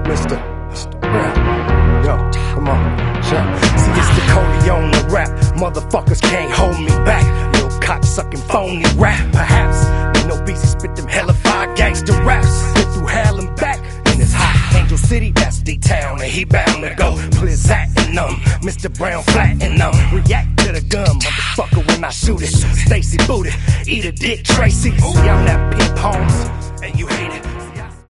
Mr. Brown. Yo, come on, check. See, it's the Corleone of rap. Motherfuckers can't hold me back. Little cocksucking phony rap, perhaps. You know, BC spit them hellified gangster raps. Been through hell and back in this hot Angel City, that's the town, and he bound to go. Blizzat and Mr. Brown flat and react to the gun, motherfucker, when I shoot it. Stacy Booty, eat a dick, Tracy. See, I'm that Pimp Holmes.